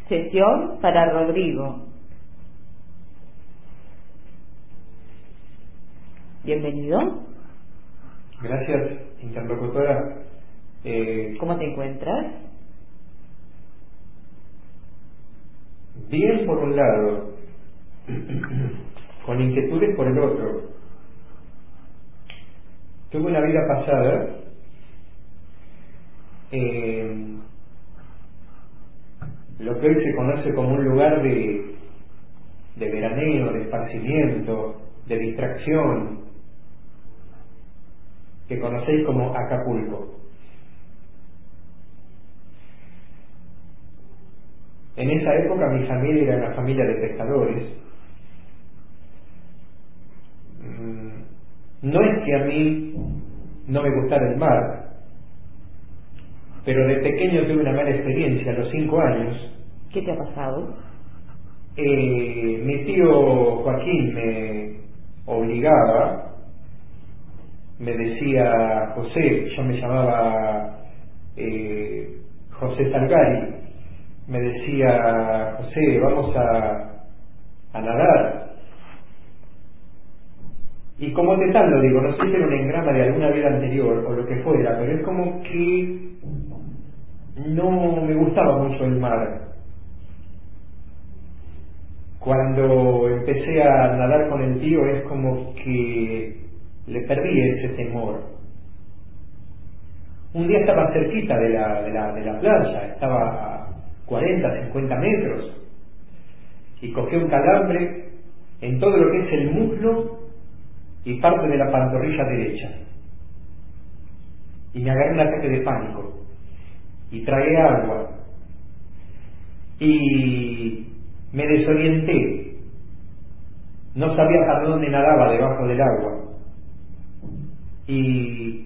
Sesión para Rodrigo. Bienvenido. Gracias, interlocutora. ¿Cómo te encuentras? Bien por un lado, con inquietudes por el otro. Tuve una vida pasada lo que hoy se conoce como un lugar de veraneo, de esparcimiento, de distracción, que conocéis como Acapulco. En esa época mi familia era una familia de pescadores. No es que a mí no me gustara el mar, pero de pequeño tuve una mala experiencia a los 5 años. ¿Qué te ha pasado? Mi tío Joaquín me obligaba, me decía José, yo me llamaba José Salgari, me decía José, vamos a nadar. Y como de tal lo digo, no sé si era un engrama de alguna vida anterior o lo que fuera, pero es como que no me gustaba mucho el mar. Cuando empecé a nadar con el tío es como que le perdí ese temor. Un día estaba cerquita de la playa, estaba a 40, 50 metros, y cogí un calambre en todo lo que es el muslo y parte de la pantorrilla derecha. Y me agarré un ataque de pánico. Y tragué agua. Y me desorienté. No sabía para dónde nadaba debajo del agua. Y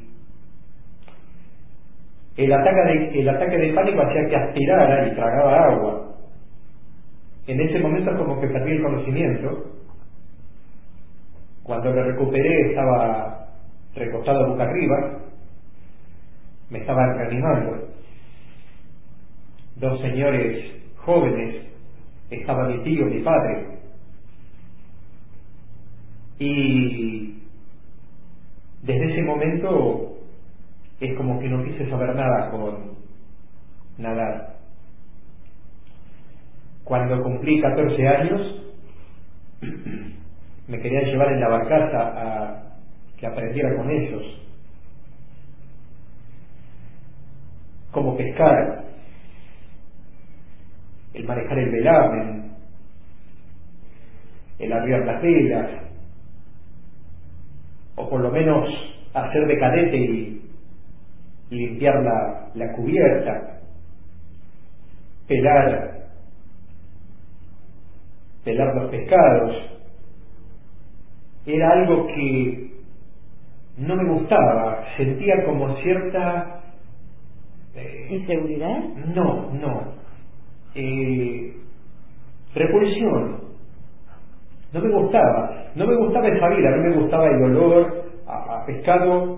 el ataque de pánico hacía que aspirara y tragaba agua. En ese momento como que perdí el conocimiento. Cuando me recuperé estaba recostado boca arriba, me estaban reanimando. 2 señores jóvenes, estaba mi tío, mi padre, y desde ese momento es como que no quise saber nada con nadar. Cuando cumplí 14 años, me querían llevar en la barcaza a que aprendiera con ellos cómo pescar, el manejar el velamen, el arriar las velas, o por lo menos hacer de cadete y limpiar la cubierta, pelar los pescados. Era algo que no me gustaba, sentía como cierta ¿inseguridad? No. Repulsión. No me gustaba esa vida, no me gustaba el olor a pescado,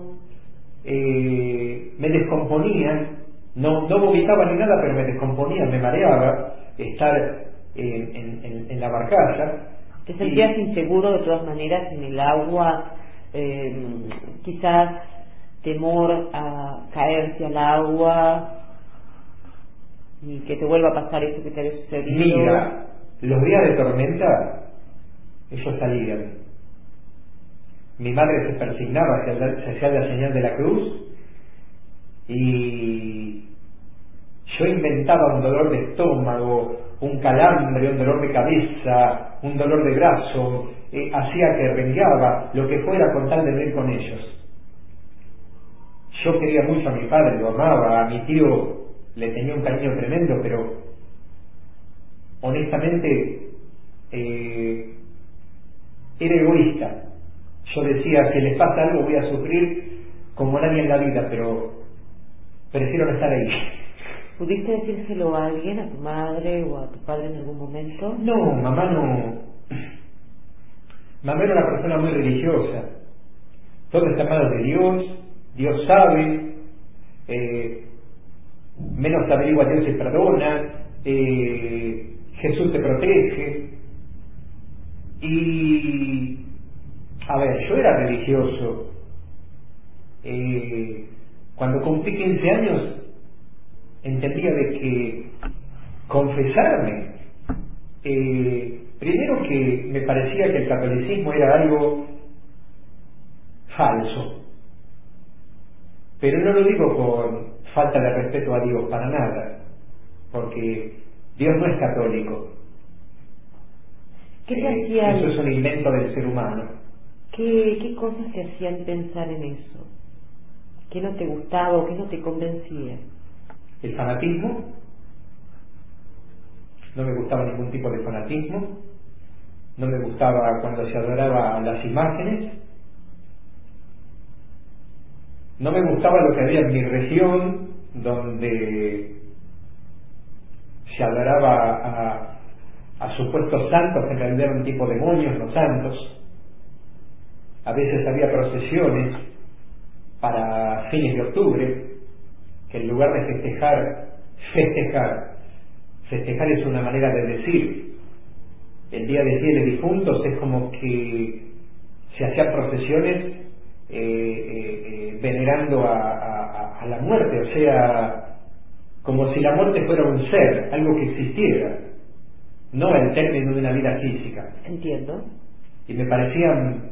me descomponía, no vomitaba ni nada, pero me descomponía, me mareaba estar en la barcaza. ¿Te sentías inseguro de todas maneras en el agua? Quizás temor a caerse al agua y que te vuelva a pasar eso que te había sucedido. Mira, los días de tormenta ellos salían. Mi madre se persignaba, se hacía la señal de la cruz y yo inventaba un dolor de estómago, un calambre, un dolor de cabeza, un dolor de brazo, hacía que rengueaba, lo que fuera con tal de ver con ellos. Yo quería mucho a mi padre, lo amaba, a mi tío le tenía un cariño tremendo, pero honestamente era egoísta. Yo decía, si les pasa algo voy a sufrir como nadie en la vida, pero prefiero no estar ahí. ¿Pudiste decírselo a alguien, a tu madre o a tu padre en algún momento? No, mamá no. Mamá era una persona muy religiosa. Todo está en manos de Dios, Dios sabe, menos te averigua Dios y perdona, Jesús te protege. Y, a ver, yo era religioso. Cuando cumplí 15 años, entendía de que confesarme, primero que me parecía que el catolicismo era algo falso, pero no lo digo por falta de respeto a Dios, para nada, porque Dios no es católico. ¿Qué te hacían? Eso es un invento del ser humano. ¿Qué cosas te hacían pensar en eso? ¿Qué no te gustaba o qué no te convencía? El fanatismo. No me gustaba ningún tipo de fanatismo. No me gustaba cuando se adoraba las imágenes. No me gustaba lo que había en mi región, donde se adoraba a supuestos santos, que en realidad eran tipo demonios, los santos. A veces había procesiones para fines de octubre, que en lugar de festejar es una manera de decir, el día de fieles difuntos es como que se hacían procesiones venerando a la muerte, o sea, como si la muerte fuera un ser, algo que existiera, no el término de una vida física. Entiendo. Y me parecían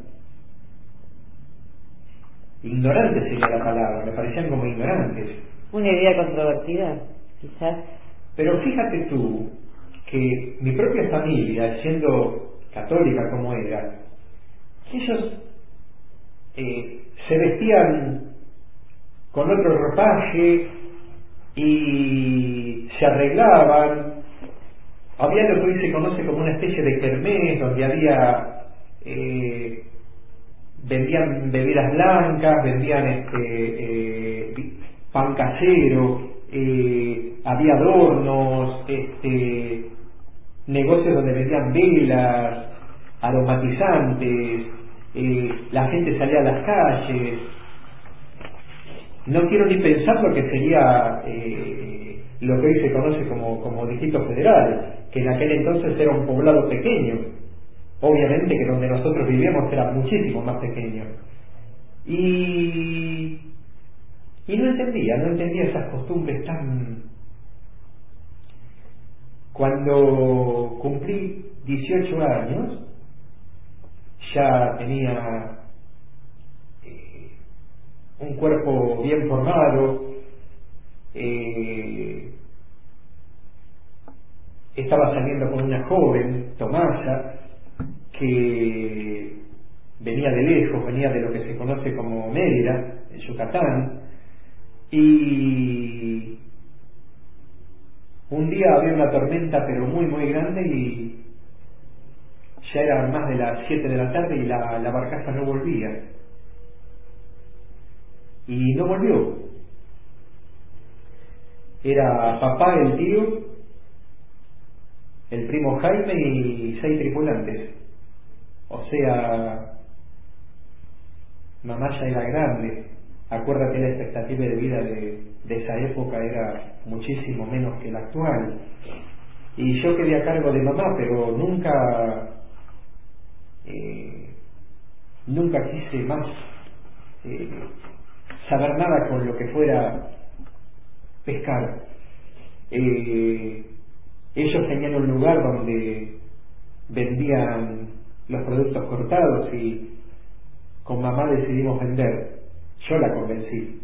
ignorantes, sería la palabra, me parecían como ignorantes. Una idea controvertida, quizás. Pero fíjate tú que mi propia familia, siendo católica como era, ellos se vestían con otro ropaje y se arreglaban. Había lo que hoy se conoce como una especie de kermés, donde había vendían bebidas blancas, vendían pan casero, había adornos, negocios donde vendían velas, aromatizantes, la gente salía a las calles. No quiero ni pensar lo que sería lo que hoy se conoce como Distrito Federal, que en aquel entonces era un poblado pequeño. Obviamente que donde nosotros vivíamos era muchísimo más pequeño. Y no entendía esas costumbres tan... Cuando cumplí 18 años, ya tenía un cuerpo bien formado, estaba saliendo con una joven, Tomasa, que venía de lejos, venía de lo que se conoce como Mérida, en Yucatán, y un día había una tormenta pero muy muy grande y ya eran más de las 7 de la tarde y la barcaza no volvía. Y no volvió. Era papá, el tío, el primo Jaime y 6 tripulantes. O sea, mamá ya era grande. Acuérdate, la expectativa de vida de esa época era muchísimo menos que la actual. Y yo quedé a cargo de mamá, pero nunca quise más saber nada con lo que fuera pescar. Ellos tenían un lugar donde vendían los productos cortados y con mamá decidimos vender. Yo la convencí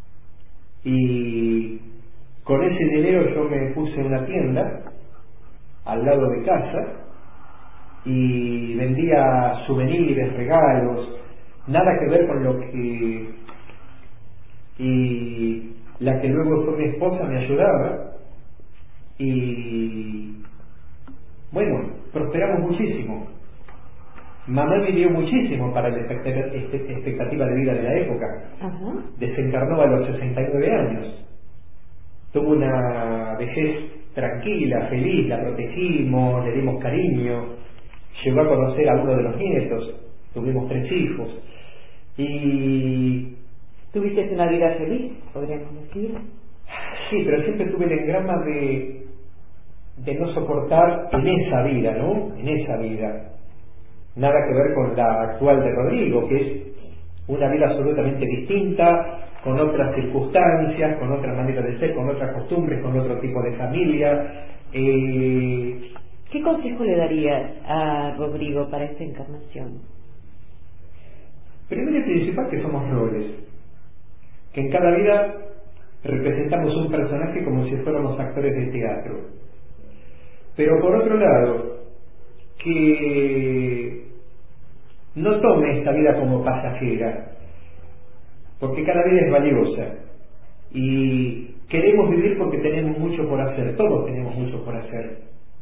y con ese dinero yo me puse una tienda al lado de casa y vendía souvenirs, regalos, nada que ver con lo que... Y la que luego fue mi esposa me ayudaba y bueno, prosperamos muchísimo. Mamá vivió muchísimo para la expectativa de vida de la época. Ajá. Desencarnó a los 69 años. Tuvo una vejez tranquila, feliz, la protegimos, le dimos cariño, llegó a conocer a uno de los nietos, tuvimos 3 hijos y... ¿Tuviste una vida feliz, podríamos decir? Sí, pero siempre tuve el engrama de de no soportar en esa vida, ¿no? En esa vida. Nada que ver con la actual de Rodrigo, que es una vida absolutamente distinta, con otras circunstancias, con otra manera de ser, con otras costumbres, con otro tipo de familia. ¿Qué consejo le darías a Rodrigo para esta encarnación? Primero y principal, que somos roles, que en cada vida representamos un personaje como si fuéramos actores de teatro. Pero por otro lado, que no tome esta vida como pasajera, porque cada vida es valiosa y queremos vivir porque tenemos mucho por hacer, todos tenemos mucho por hacer,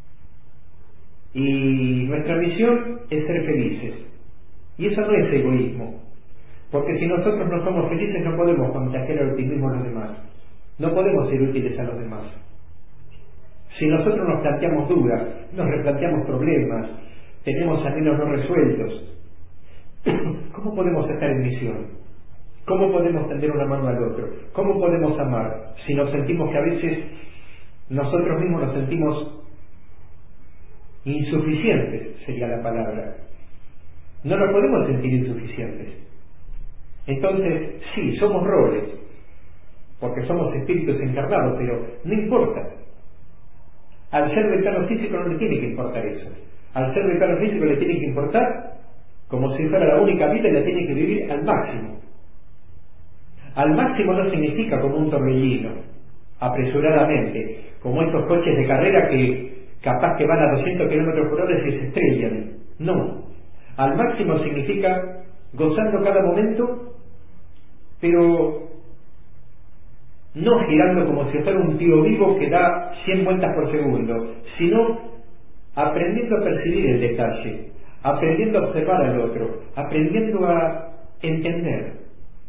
y nuestra misión es ser felices, y eso no es egoísmo, porque si nosotros no somos felices no podemos contagiar el optimismo a los demás, no podemos ser útiles a los demás. Si nosotros nos planteamos dudas, nos replanteamos problemas, tenemos anhelos no resueltos, ¿cómo podemos estar en misión? ¿Cómo podemos tender una mano al otro? ¿Cómo podemos amar si nos sentimos que a veces nosotros mismos nos sentimos insuficientes, sería la palabra? No nos podemos sentir insuficientes. Entonces, sí, somos roles, porque somos espíritus encarnados, pero no importa. Al ser del plano físico no le tiene que importar eso. Al ser del plano físico le tiene que importar como si fuera la única vida y la tiene que vivir al máximo. Al máximo no significa como un torbellino, apresuradamente, como estos coches de carrera que capaz que van a 200 kilómetros por hora y se estrellan. No. Al máximo significa gozando cada momento, pero no girando como si fuera un tío vivo que da 100 vueltas por segundo, sino aprendiendo a percibir el detalle, aprendiendo a observar al otro, aprendiendo a entender.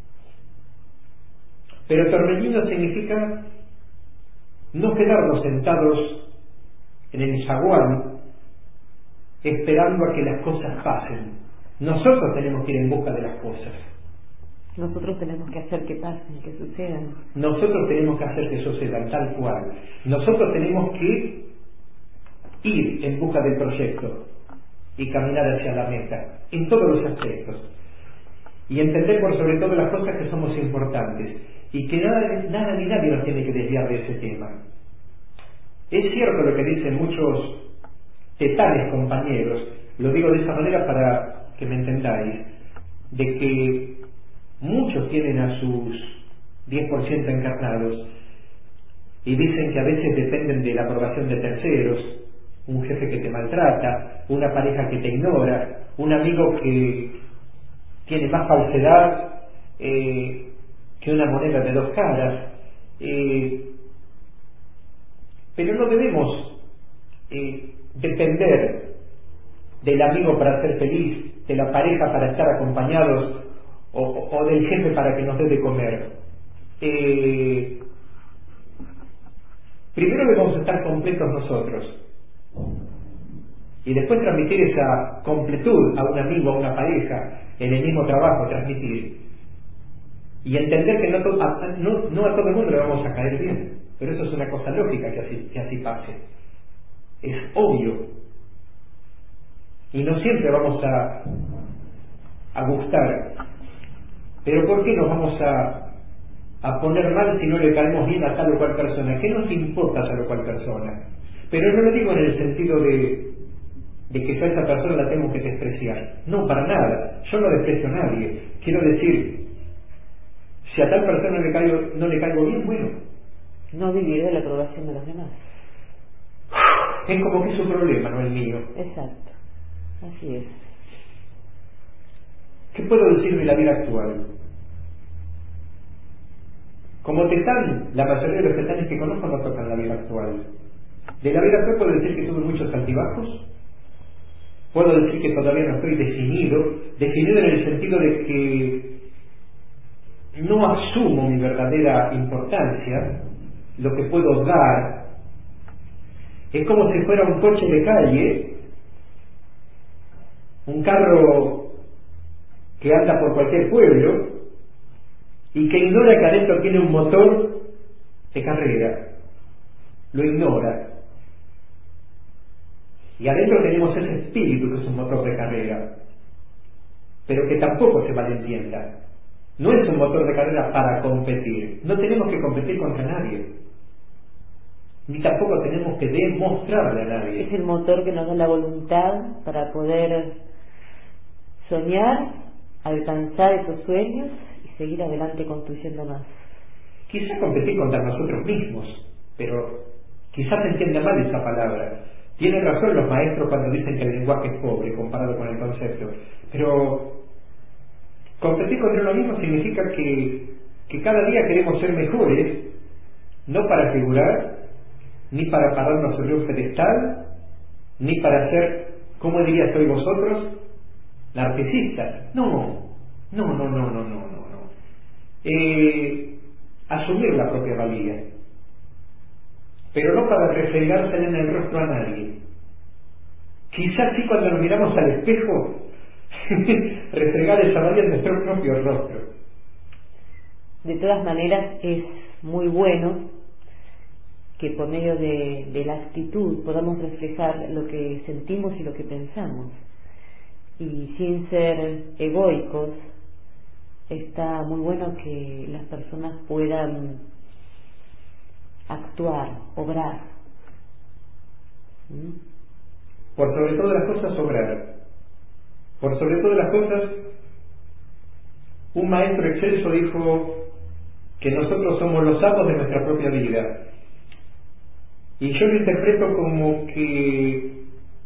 Pero torbellino significa no quedarnos sentados en el zaguán esperando a que las cosas pasen. Nosotros tenemos que ir en busca de las cosas. Nosotros tenemos que hacer que pasen, que sucedan. Nosotros tenemos que hacer que sucedan tal cual. Nosotros tenemos que ir en busca del proyecto y caminar hacia la meta, en todos los aspectos. Y entender por sobre todo las cosas que somos importantes y que nada ni nadie nos tiene que desviar de ese tema. Es cierto lo que dicen muchos tetanes compañeros, lo digo de esa manera para que me entendáis, de que muchos tienen a sus 10% encarnados y dicen que a veces dependen de la aprobación de terceros, un jefe que te maltrata, una pareja que te ignora, un amigo que tiene más falsedad que una moneda de dos caras, pero no debemos depender del amigo para ser feliz, de la pareja para estar acompañados o del jefe para que nos dé de comer. Primero debemos estar completos nosotros y después transmitir esa completud a un amigo, a una pareja, en el mismo trabajo, transmitir y entender que no a todo el mundo le vamos a caer bien, pero eso es una cosa lógica que así pase, es obvio, y no siempre vamos a gustar, pero ¿por qué nos vamos a poner mal si no le caemos bien a tal o cual persona? ¿Qué nos importa a tal o cual persona? Pero no lo digo en el sentido de que yo a esa persona la tengo que despreciar, no, para nada, yo no desprecio a nadie, quiero decir, si a tal persona no le caigo bien, bueno, no vivir de la aprobación de los demás, es como que es su problema, no el mío. Exacto, así es. ¿Qué puedo decir de la vida actual? Como tetán, la mayoría de los tetanes que conozco no tocan la vida actual. De la vida actual puedo decir que tuve muchos altibajos, puedo decir que todavía no estoy definido en el sentido de que no asumo mi verdadera importancia, lo que puedo dar. Es como si fuera un coche de calle, un carro que anda por cualquier pueblo y que ignora que adentro tiene un motor de carrera, lo ignora. Y adentro tenemos ese espíritu que es un motor de carrera, pero que tampoco se malentienda. No es un motor de carrera para competir. No tenemos que competir contra nadie. Ni tampoco tenemos que demostrarle a nadie. Es el motor que nos da la voluntad para poder soñar, alcanzar esos sueños y seguir adelante construyendo más. Quizá competir contra nosotros mismos, pero quizás se entienda mal esa palabra. Tienen razón los maestros cuando dicen que el lenguaje es pobre comparado con el concepto, pero competir contra uno mismo significa que cada día queremos ser mejores, no para figurar, ni para pararnos sobre un pedestal, ni para ser, ¿cómo diría soy vosotros? Narcisistas. No. Asumir la propia valía, pero no para refregársela en el rostro a nadie. Quizás sí, cuando nos miramos al espejo, refregar esa valía en nuestro propio rostro. De todas maneras, es muy bueno que por medio de la actitud podamos reflejar lo que sentimos y lo que pensamos, y sin ser egoicos. Está muy bueno que las personas puedan actuar, obrar. Por sobre todas las cosas, obrar. Por sobre todas las cosas, un maestro excelso dijo que nosotros somos los amos de nuestra propia vida. Y yo lo interpreto como que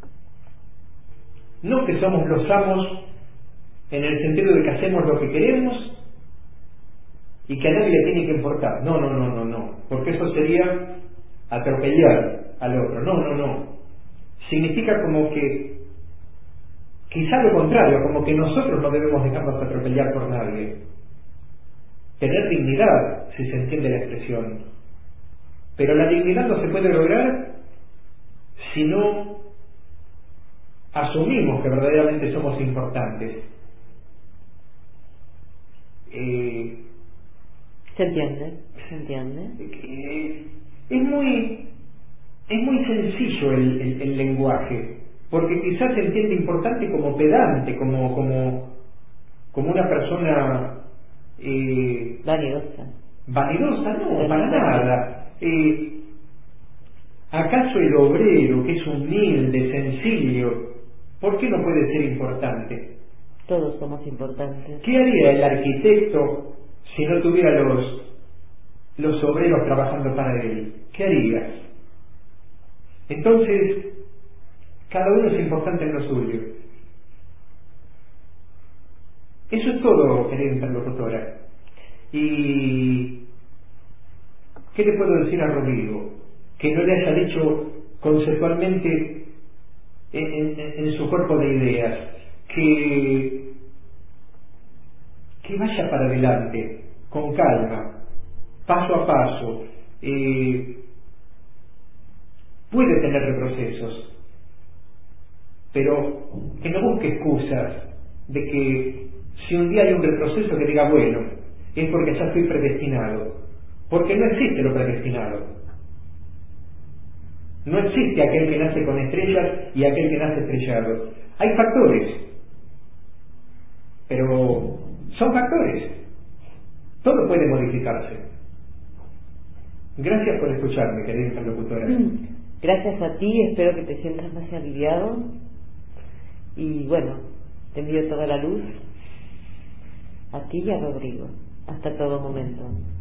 no que somos los amos en el sentido de que hacemos lo que queremos y que a nadie le tiene que importar. No, porque eso sería atropellar al otro. No. Significa como que, quizá lo contrario, como que nosotros no debemos dejarnos atropellar por nadie. Tener dignidad, si se entiende la expresión. Pero la dignidad no se puede lograr si no asumimos que verdaderamente somos importantes. ¿Se entiende? Es muy sencillo el lenguaje, porque quizás se entiende importante como pedante, como una persona vanidosa, no, para nada. ¿Acaso el obrero, que es humilde, sencillo, por qué no puede ser importante? Todos somos importantes. ¿Qué haría el arquitecto si no tuviera los obreros trabajando para él? ¿Qué haría? Entonces, cada uno es importante en lo suyo. Eso es todo, querida interlocutora. ¿Y qué le puedo decir a Rodrigo? Que no le haya dicho conceptualmente en su cuerpo de ideas, que vaya para adelante, con calma, paso a paso. Puede tener retrocesos, pero que no busque excusas de que si un día hay un retroceso que diga, bueno, es porque ya estoy predestinado, porque no existe lo predestinado. No existe aquel que nace con estrellas y aquel que nace estrellado. Hay factores, pero son factores. Todo puede modificarse. Gracias por escucharme, querida interlocutora. Gracias a ti, espero que te sientas más aliviado. Y bueno, te envío toda la luz a ti y a Rodrigo, hasta todo momento.